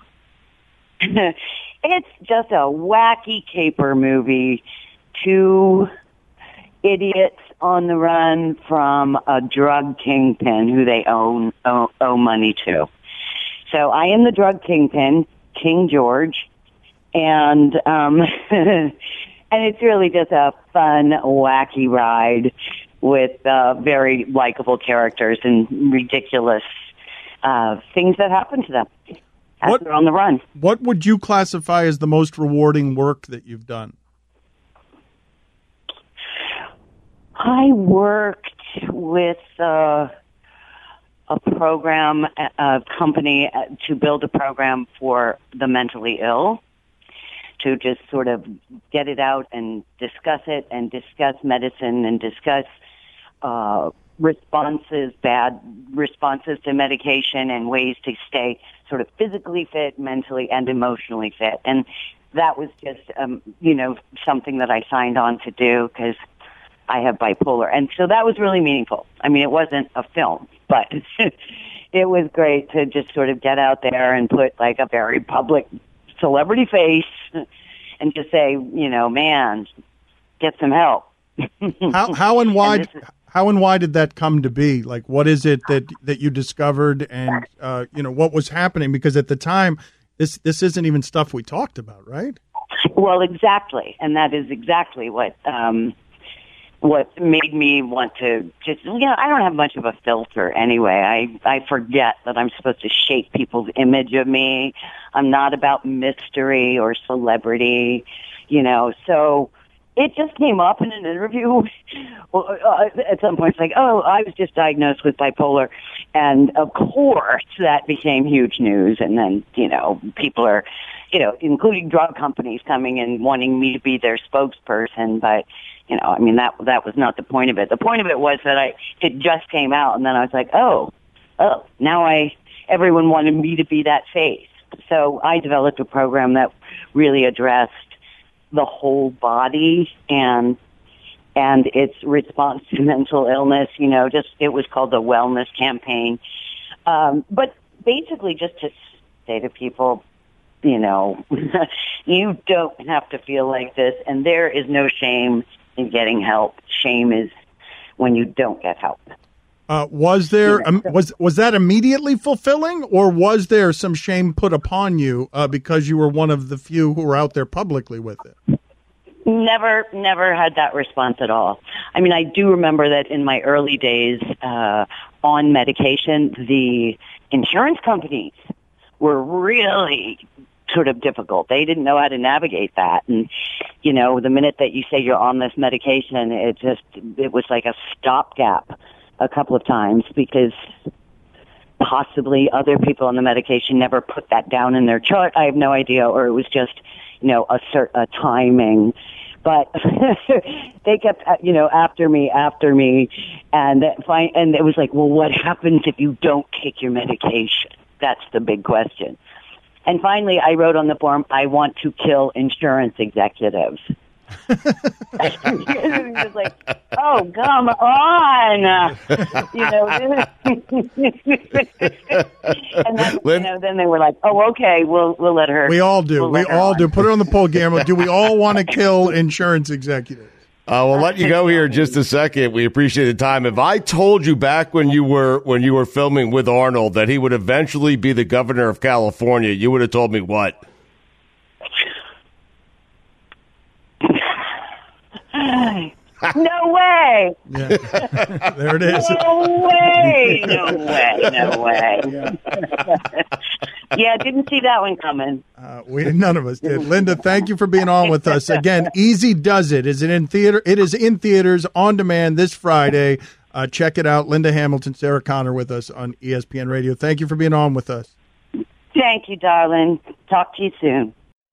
It's just a wacky caper movie. Two idiots on the run from a drug kingpin who they owe money to. So I am the drug kingpin, King George, and and it's really just a fun, wacky ride with very likable characters and ridiculous things that happen to them as they're on the run. What would you classify as the most rewarding work that you've done? I worked with a program, a company to build a program for the mentally ill, to just sort of get it out and discuss it and discuss medicine and discuss bad responses to medication and ways to stay sort of physically fit, mentally and emotionally fit. And that was just, something that I signed on to do because I have bipolar. And so that was really meaningful. I mean, it wasn't a film, but it was great to just sort of get out there and put like a very public celebrity face and just say, you know, man, get some help. How and why did that come to be? Like, what is it that you discovered and, what was happening? Because at the time, this isn't even stuff we talked about, right? Well, exactly. And that is exactly what made me want to just, I don't have much of a filter anyway. I forget that I'm supposed to shape people's image of me. I'm not about mystery or celebrity, so it just came up in an interview. At some point, it's like, oh, I was just diagnosed with bipolar. And of course, that became huge news. And then, people are including drug companies coming and wanting me to be their spokesperson. But, that was not the point of it. The point of it was that it just came out, and then I was like, oh, now everyone wanted me to be that face. So I developed a program that really addressed the whole body and its response to mental illness. It was called the Wellness Campaign. But basically just to say to people, you don't have to feel like this, and there is no shame in getting help. Shame is when you don't get help. Was there was that immediately fulfilling, or was there some shame put upon you because you were one of the few who were out there publicly with it? Never had that response at all. I mean, I do remember that in my early days on medication, the insurance companies were really sort of difficult. They didn't know how to navigate that. And, the minute that you say you're on this medication, it was like a stopgap a couple of times, because possibly other people on the medication never put that down in their chart. I have no idea, or it was just, a timing. But they kept, after me, and it was like, well, what happens if you don't take your medication? That's the big question. And finally, I wrote on the form, I want to kill insurance executives. It was like, oh, come on. And then, then they were like, oh, okay, we'll let her. We all do. We all do. Put it on the poll, Guillermo. Do we all want to kill insurance executives? We'll let you go here in just a second. We appreciate the time. If I told you back when you were filming with Arnold that he would eventually be the governor of California, you would have told me what? No way. Yeah. There it is. No way. Yeah, didn't see that one coming. None of us did. Linda, thank you for being on with us. Again, Easy Does It. Is it in theater? It is in theaters on demand this Friday. Check it out. Linda Hamilton, Sarah Connor with us on ESPN Radio. Thank you for being on with us. Thank you, darling. Talk to you soon.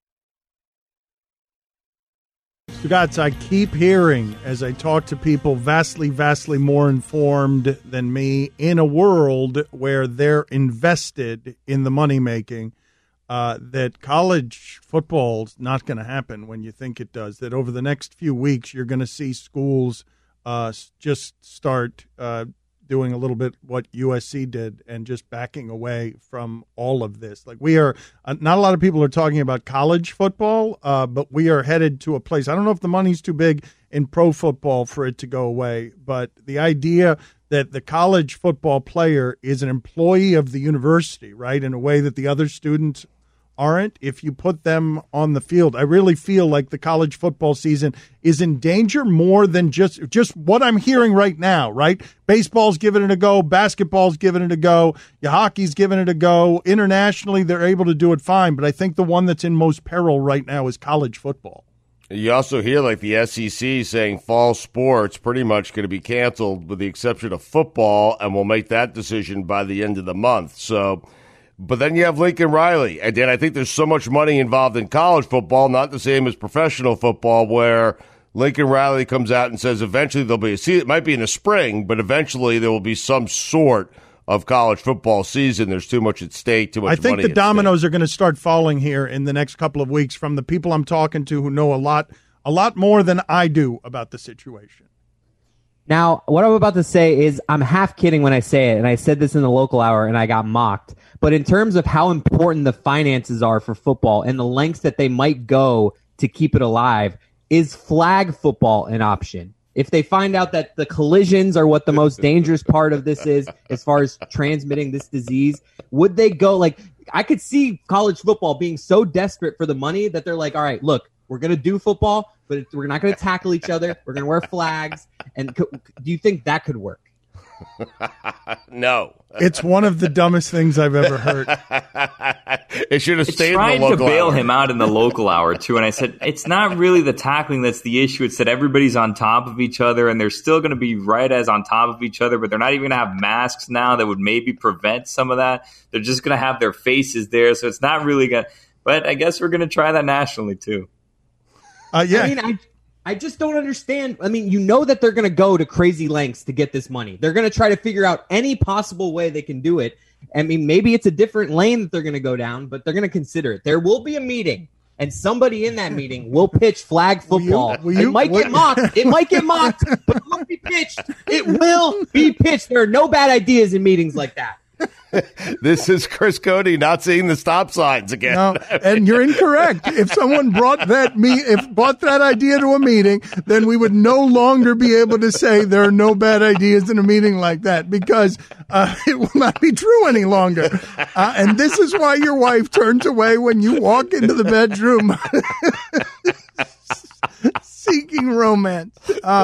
Stugotz, I keep hearing, as I talk to people vastly, vastly more informed than me, in a world where they're invested in the money-making, that college football's not going to happen when you think it does, that over the next few weeks you're going to see schools just start doing a little bit what USC did and just backing away from all of this. Like, we are not a lot of people are talking about college football, but we are headed to a place. I don't know if the money's too big in pro football for it to go away, but the idea that the college football player is an employee of the university, right, in a way that the other students aren't, if you put them on the field. I really feel like the college football season is in danger more than just what I'm hearing right now, right? Baseball's giving it a go. Basketball's giving it a go. Your hockey's giving it a go. Internationally, they're able to do it fine, but I think the one that's in most peril right now is college football. You also hear like the SEC saying fall sports pretty much going to be canceled with the exception of football, and we'll make that decision by the end of the month. So, but then you have Lincoln Riley. And then I think there's so much money involved in college football, not the same as professional football, where Lincoln Riley comes out and says eventually there'll be a season. It might be in the spring, but eventually there will be some sort of college football season. There's too much at stake, too much money at stake. I think the dominoes are going to start falling here in the next couple of weeks from the people I'm talking to who know a lot more than I do about the situation. Now, what I'm about to say is I'm half kidding when I say it, and I said this in the local hour, and I got mocked. But in terms of how important the finances are for football and the lengths that they might go to keep it alive, is flag football an option? If they find out that the collisions are what the most dangerous part of this is, as far as transmitting this disease, would they go, like, I could see college football being so desperate for the money that they're like, all right, look, we're going to do football, but we're not going to tackle each other. We're going to wear flags. And do you think that could work? No. It's one of the dumbest things I've ever heard. It should have stayed in the local hour. Tried to bail him out in the local hour, too, and I said, it's not really the tackling that's the issue. It's that everybody's on top of each other, and they're still going to be right as on top of each other, but they're not even going to have masks now that would maybe prevent some of that. They're just going to have their faces there, so it's not really going to... But I guess we're going to try that nationally, too. Yeah. I just don't understand. I mean, you know that they're going to go to crazy lengths to get this money. They're going to try to figure out any possible way they can do it. I mean, maybe it's a different lane that they're going to go down, but they're going to consider it. There will be a meeting, and somebody in that meeting will pitch flag football. It might get mocked. It might get mocked, but it will be pitched. It will be pitched. There are no bad ideas in meetings like that. This is Chris Cody not seeing the stop signs again. No, and you're incorrect. If someone brought that idea to a meeting, then we would no longer be able to say there are no bad ideas in a meeting like that, because it will not be true any longer. And this is why your wife turns away when you walk into the bedroom seeking romance.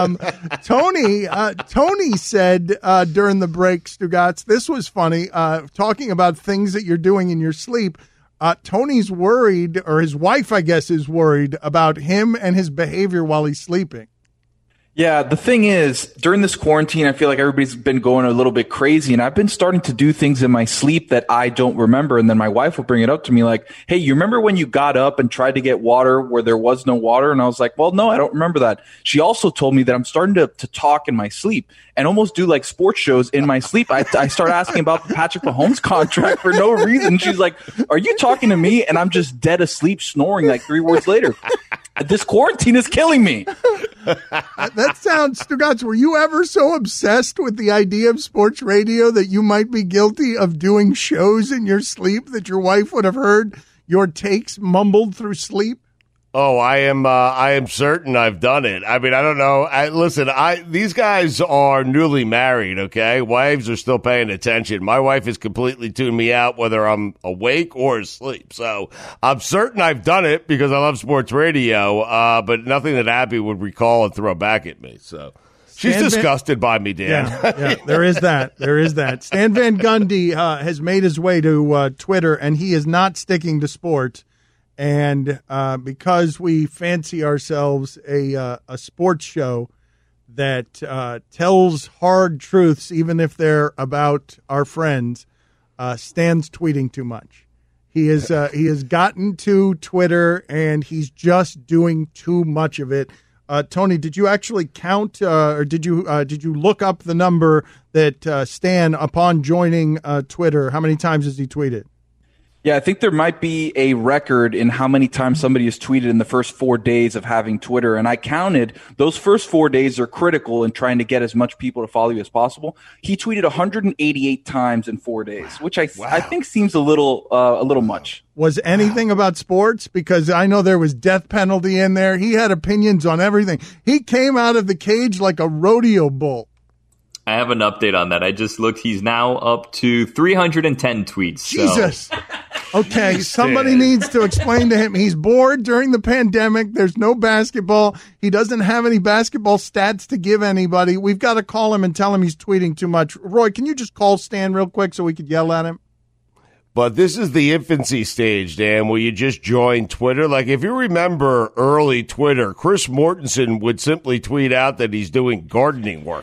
Tony said during the break, Stugotz, this was funny, talking about things that you're doing in your sleep. Tony's worried, or his wife, I guess, is worried about him and his behavior while he's sleeping. Yeah, the thing is, during this quarantine, I feel like everybody's been going a little bit crazy, and I've been starting to do things in my sleep that I don't remember, and then my wife will bring it up to me like, hey, you remember when you got up and tried to get water where there was no water? And I was like, well, no, I don't remember that. She also told me that I'm starting to talk in my sleep and almost do like sports shows in my sleep. I start asking about the Patrick Mahomes contract for no reason. She's like, are you talking to me? And I'm just dead asleep, snoring like 3 words later. This quarantine is killing me. That sounds, Stugotz, were you ever so obsessed with the idea of sports radio that you might be guilty of doing shows in your sleep that your wife would have heard your takes mumbled through sleep? Oh, I am certain I've done it. I mean, I don't know. Listen, these guys are newly married, okay? Wives are still paying attention. My wife has completely tuned me out whether I'm awake or asleep. So I'm certain I've done it because I love sports radio, but nothing that Abby would recall and throw back at me. So she's disgusted by me, Dan. Yeah, there is that. There is that. Stan Van Gundy has made his way to Twitter, and he is not sticking to sports. And because we fancy ourselves a sports show that tells hard truths, even if they're about our friends, Stan's tweeting too much. He has gotten to Twitter, and he's just doing too much of it. Tony, did you actually count, or did you look up the number that Stan, upon joining Twitter, how many times has he tweeted? Yeah, I think there might be a record in how many times somebody has tweeted in the first 4 days of having Twitter. And I counted those first 4 days are critical in trying to get as much people to follow you as possible. He tweeted 188 times in 4 days, which I think seems a little much. Was anything about sports? Because I know there was death penalty in there. He had opinions on everything. He came out of the cage like a rodeo bull. I have an update on that. I just looked. He's now up to 310 tweets. Jesus. Okay, somebody needs to explain to him. He's bored during the pandemic. There's no basketball. He doesn't have any basketball stats to give anybody. We've got to call him and tell him he's tweeting too much. Roy, can you just call Stan real quick so we could yell at him? But this is the infancy stage, Dan, where you just join Twitter. Like, if you remember early Twitter, Chris Mortensen would simply tweet out that he's doing gardening work.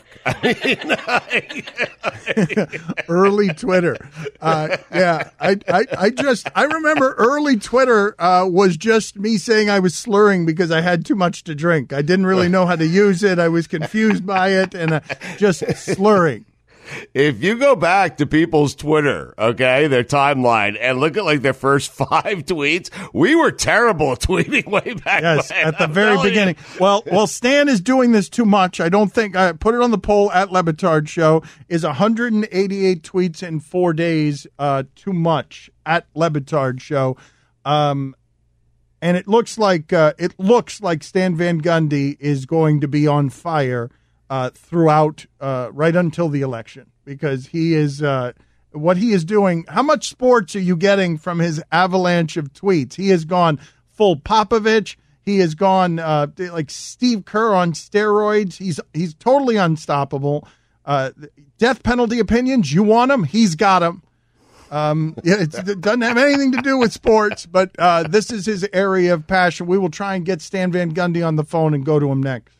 Early Twitter. Yeah, I remember early Twitter was just me saying I was slurring because I had too much to drink. I didn't really know how to use it. I was confused by it and just slurring. If you go back to people's Twitter, okay, their timeline, and look at like their first 5 tweets, we were terrible at tweeting way back yes, when. At the very beginning. Well, Stan is doing this too much. I don't think I put it on the poll at Le Batard Show. Is 188 tweets in 4 days too much at Le Batard Show? And it looks like Stan Van Gundy is going to be on fire throughout right until the election, because he is what he is doing. How much sports are you getting from his avalanche of tweets? He has gone full Popovich. He has gone like Steve Kerr on steroids. He's totally unstoppable. Death penalty opinions, you want him? He's got them. It doesn't have anything to do with sports, but this is his area of passion. We will try and get Stan Van Gundy on the phone and go to him next.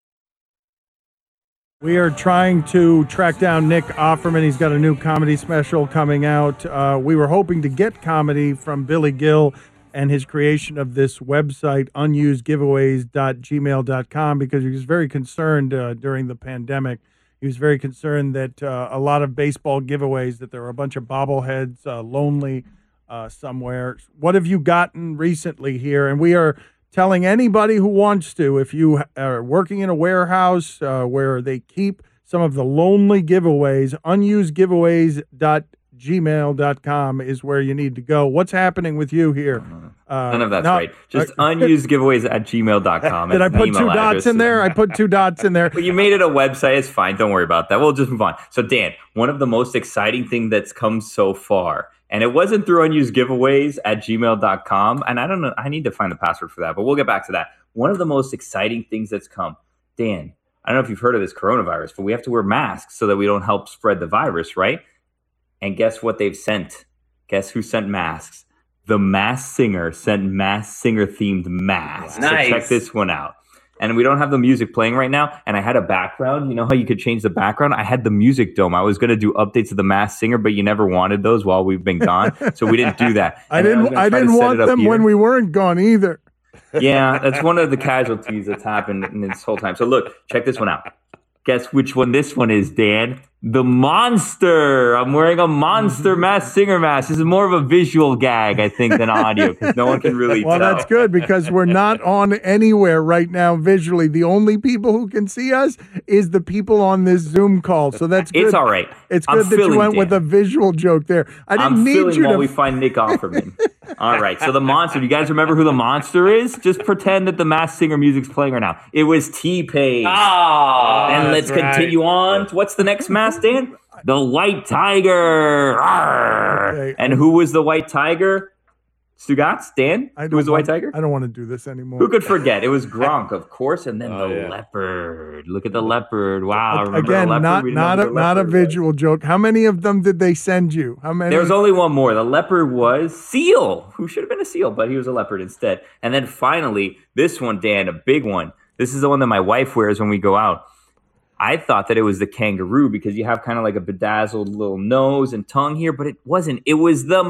We are trying to track down Nick Offerman. He's got a new comedy special coming out. We were hoping to get comedy from Billy Gill and his creation of this website, unusedgiveaways.gmail.com, because he was very concerned during the pandemic. He was very concerned that a lot of baseball giveaways, that there were a bunch of bobbleheads lonely somewhere. What have you gotten recently here? And we are telling anybody who wants to, if you are working in a warehouse where they keep some of the lonely giveaways, unusedgiveaways.gmail.com is where you need to go. What's happening with you here? None of that's right. Just unusedgiveaways@gmail.com. Did I put 2 dots in there? I put 2 dots in there. Well, you made it a website. It's fine. Don't worry about that. We'll just move on. So, Dan, one of the most exciting things that's come so far, and it wasn't through unusedgiveaways@gmail.com, and I don't know, I need to find the password for that, but we'll get back to that. One of the most exciting things that's come, Dan, I don't know if you've heard of this coronavirus, but we have to wear masks so that we don't help spread the virus, right? And guess what they've sent? Guess who sent masks? The Masked Singer sent Masked Singer themed masks. Nice. So check this one out. And we don't have the music playing right now. And I had a background. You know how you could change the background? I had the Music Dome. I was going to do updates of the Masked Singer, but you never wanted those while we've been gone. So we didn't do that. I didn't want them when we weren't gone either. Yeah, that's one of the casualties that's happened in this whole time. So look, check this one out. Guess which one this one is, Dan? The Monster. I'm wearing a Monster Masked Singer mask. This is more of a visual gag, I think, than audio, because no one can really tell. Well, that's good, because we're not on anywhere right now visually. The only people who can see us is the people on this Zoom call. So that's good. It's all right. It's good that you went with a visual joke there. I didn't need you while to. we find Nick Offerman. All right. So the Monster. Do you guys remember who the Monster is? Just pretend that the Masked Singer music's playing right now. It was T-Pain. And let's continue on. What's the next mask, Dan? The White Tiger. Okay. And who was the White Tiger? Stugotz? Dan? Who was the White Tiger? I don't want to do this anymore. Who could forget? It was Gronk, of course, and then the leopard. Look at the leopard. Wow. Remember Again, the leopard? not a visual joke. How many of them did they send you? How many? There was only one more. The leopard was Seal, who should have been a seal, but he was a leopard instead. And then finally, this one, Dan, a big one. This is the one that my wife wears when we go out. I thought that it was the kangaroo because you have kind of like a bedazzled little nose and tongue here, but it wasn't. It was the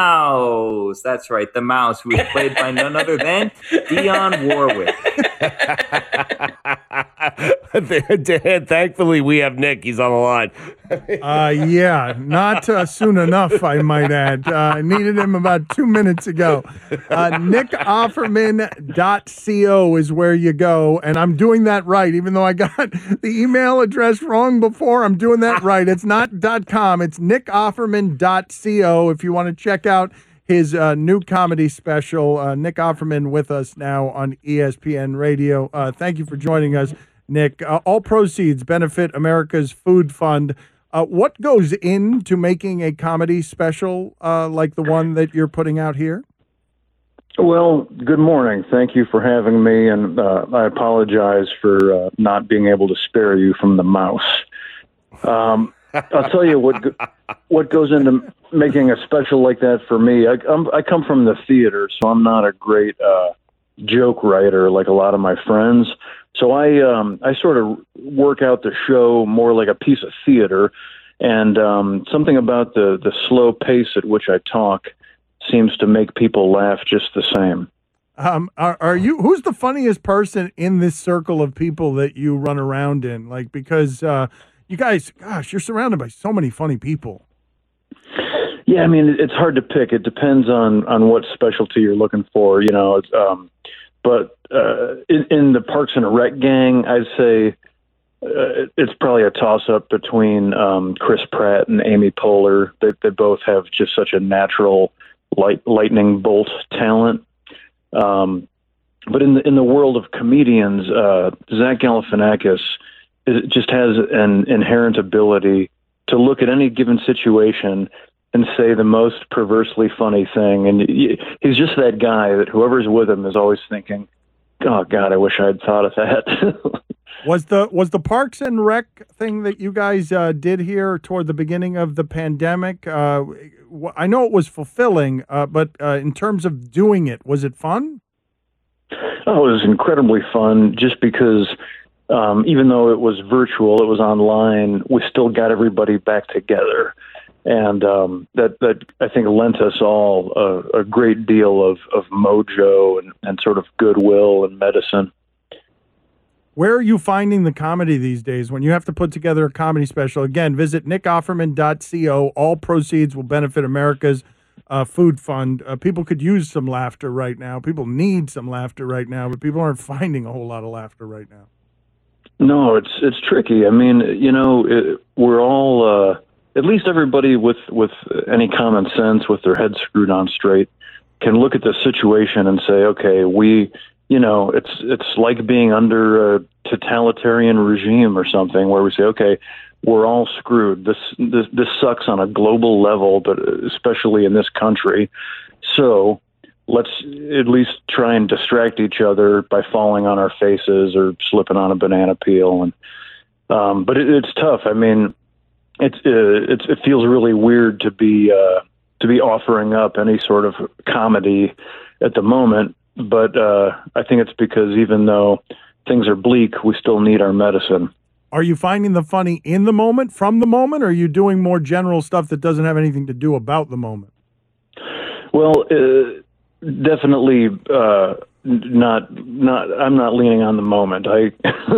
mouse. That's right, the mouse, who was played by none other than Dionne Warwick. Dan, thankfully, we have Nick. He's on the line. Yeah, not soon enough, I might add. I needed him about 2 minutes ago. NickOfferman.co is where you go, and I'm doing that right, even though I got the email address wrong before. I'm doing that right. It's not .com. It's NickOfferman.co if you want to check out his new comedy special. Nick Offerman with us now on ESPN Radio. Thank you for joining us, Nick. All proceeds benefit America's Food Fund. What goes into making a comedy special like the one that you're putting out here? Well, good morning. Thank you for having me, and I apologize for not being able to spare you from the mouse. I'll tell you what goes into making a special like that for me. I come from the theater, so I'm not a great joke writer like a lot of my friends. So I sort of work out the show more like a piece of theater, and something about the slow pace at which I talk seems to make people laugh just the same. Are you? Who's the funniest person in this circle of people that you run around in? Like, because you guys, gosh, you're surrounded by so many funny people. Yeah, I mean, it's hard to pick. It depends on what specialty you're looking for, you know. But in the Parks and Rec gang, I'd say it's probably a toss-up between Chris Pratt and Amy Poehler. They both have just such a natural lightning bolt talent. But in the world of comedians, Zach Galifianakis just has an inherent ability to look at any given situation and say the most perversely funny thing. And he's just that guy that whoever's with him is always thinking, oh, God, I wish I'd thought of that. Was the Parks and Rec thing that you guys did here toward the beginning of the pandemic, I know it was fulfilling, but in terms of doing it, was it fun? Oh, it was incredibly fun just because even though it was virtual, it was online, we still got everybody back together. And that I think lent us all a great deal of mojo and sort of goodwill and medicine. Where are you finding the comedy these days when you have to put together a comedy special? Again, visit nickofferman.co. All proceeds will benefit America's food fund. People could use some laughter right now. People need some laughter right now, but people aren't finding a whole lot of laughter right now. No, it's tricky. I mean, we're all, at least everybody with any common sense, with their heads screwed on straight, can look at the situation and say, okay, it's like being under a totalitarian regime or something, where we say, okay, we're all screwed. This sucks on a global level, but especially in this country. So let's at least try and distract each other by falling on our faces or slipping on a banana peel. And but it's tough. I mean, it feels really weird to be offering up any sort of comedy at the moment. But I think it's because even though things are bleak, we still need our medicine. Are you finding the funny in the moment, from the moment, or are you doing more general stuff that doesn't have anything to do about the moment? Well, definitely not. I'm not leaning on the moment. I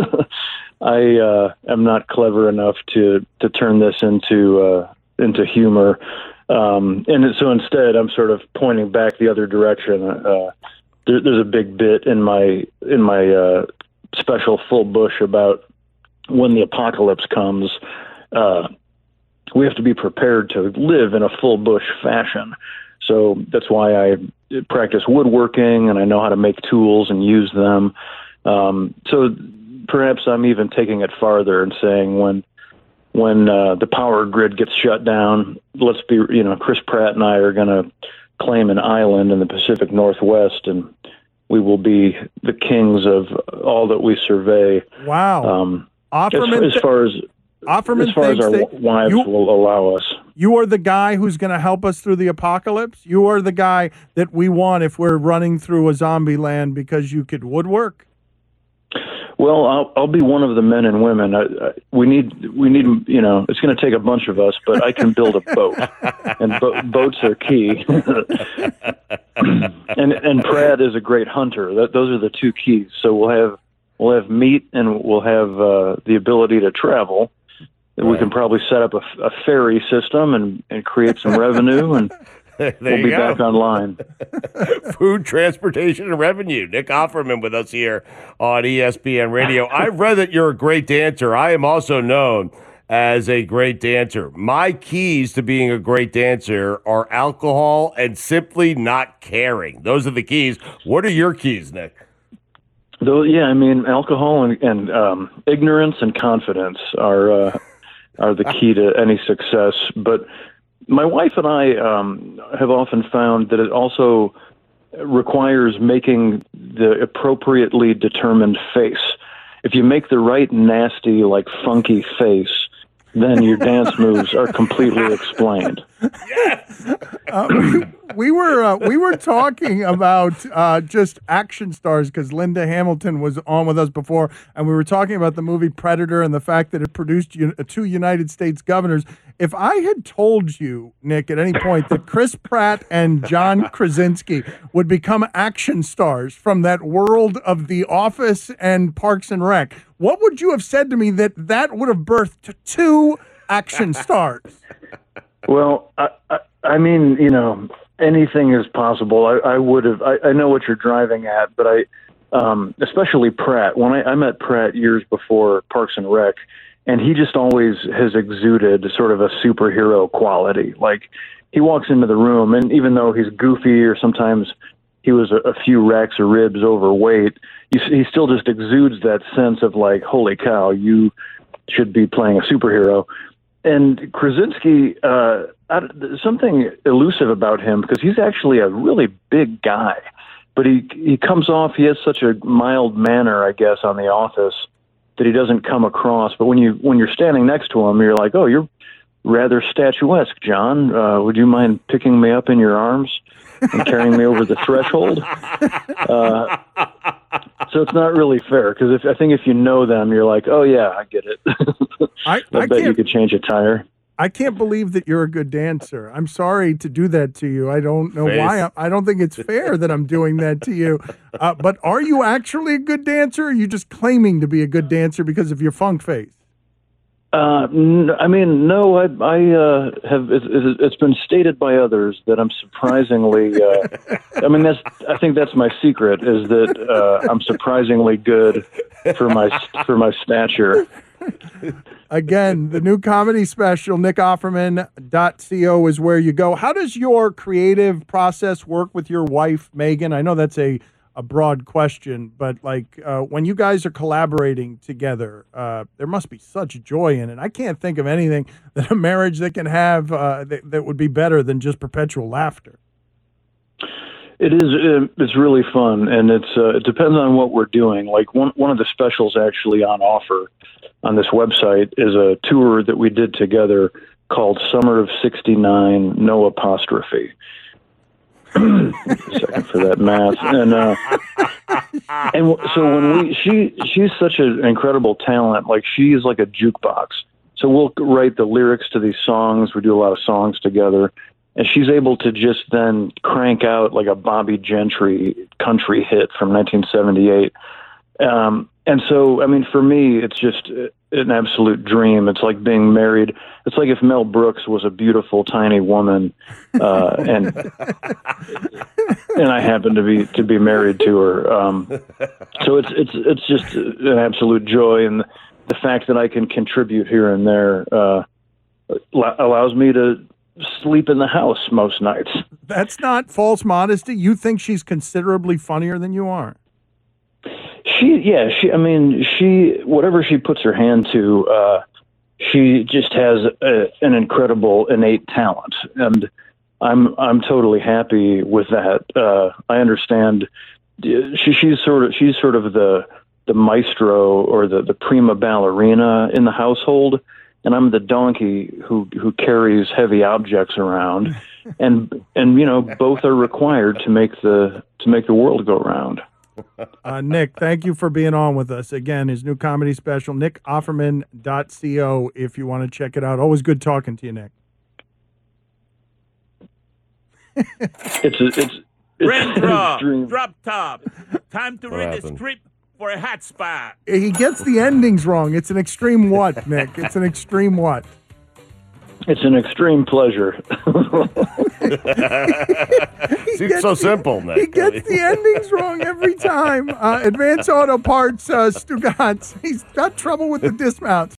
am not clever enough to turn this into humor, and so instead, I'm sort of pointing back the other direction. There's a big bit in my special Full Bush about when the apocalypse comes. We have to be prepared to live in a full bush fashion. So that's why I practice woodworking and I know how to make tools and use them. So perhaps I'm even taking it farther and saying when the power grid gets shut down, Chris Pratt and I are going to claim an island in the Pacific Northwest, and we will be the kings of all that we survey. Wow. As far as our wives will allow us. You are the guy who's going to help us through the apocalypse? You are the guy that we want if we're running through a zombie land because you could woodwork? Well, I'll be one of the men and women. We need. It's going to take a bunch of us, but I can build a boat, and boats are key. and Pratt is a great hunter. Those are the two keys. So we'll have meat, and we'll have the ability to travel. We can probably set up a ferry system and create some revenue, and we'll be back online. Food, transportation, and revenue. Nick Offerman with us here on ESPN Radio. I've read that you're a great dancer. I am also known as a great dancer. My keys to being a great dancer are alcohol and simply not caring. Those are the keys. What are your keys, Nick? Alcohol and ignorance and confidence are the key to any success. But my wife and I have often found that it also requires making the appropriately determined face. If you make the right nasty, funky face, then your dance moves are completely explained. Yes. We were talking about just action stars because Linda Hamilton was on with us before, and we were talking about the movie Predator and the fact that it produced 2 United States governors. If I had told you, Nick, at any point that Chris Pratt and John Krasinski would become action stars from that world of The Office and Parks and Rec, what would you have said to me that would have birthed 2 action stars? Well, I mean, anything is possible. I would have. I know what you're driving at, but especially Pratt. When I met Pratt years before Parks and Rec, and he just always has exuded sort of a superhero quality. Like, he walks into the room, and even though he's goofy or sometimes he was a few racks of ribs overweight, he still just exudes that sense of holy cow, you should be playing a superhero. And Krasinski, something elusive about him, because he's actually a really big guy, but he comes off, he has such a mild manner, I guess, on The Office that he doesn't come across. But when you're standing next to him, you're like, oh, you're rather statuesque, John. Would you mind picking me up in your arms and carrying me over the threshold? So it's not really fair, because I think if you know them, you're like, oh yeah, I get it. I bet you could change a tire. I can't believe that you're a good dancer. I'm sorry to do that to you. I don't know why. I don't think it's fair that I'm doing that to you. But are you actually a good dancer, or are you just claiming to be a good dancer because of your funk face? I mean, no. I have. It's been stated by others that I'm surprisingly. I think that's my secret, is that I'm surprisingly good for my stature. Again, the new comedy special, nickofferman.co, is where you go. How does your creative process work with your wife, Megan? I know that's a broad question, but when you guys are collaborating together, there must be such joy in it. I can't think of anything that a marriage that can have that would be better than just perpetual laughter. It is. It's really fun, and it depends on what we're doing. Like one of the specials actually on offer on this website is a tour that we did together called Summer of '69, no apostrophe. A second for that math, and so when she's such an incredible talent. Like, she is like a jukebox. So we'll write the lyrics to these songs. We do a lot of songs together. And she's able to just then crank out like a Bobby Gentry country hit from 1978. And so, I mean, for me, it's just an absolute dream. It's like being married. It's like if Mel Brooks was a beautiful, tiny woman, and I happen to be married to her. So it's just an absolute joy, and the fact that I can contribute here and there allows me to sleep in the house most nights. That's not false modesty. You think she's considerably funnier than you are. She whatever she puts her hand to, she just has an incredible innate talent, and I'm totally happy with that. I understand. She's sort of the maestro, or the prima ballerina in the household. And I'm the donkey who carries heavy objects around, and both are required to make the world go round. Nick, thank you for being on with us again. His new comedy special, nickofferman.co, if you want to check it out. Always good talking to you, Nick. It's Renfro, drop top. Time to read the script for a hot spot. He gets the endings wrong. It's an extreme what, Nick? It's an extreme what? It's an extreme pleasure. Seems so simple, Nick. He gets the endings wrong every time. Advance Auto Parts, Stugatz. He's got trouble with the dismounts.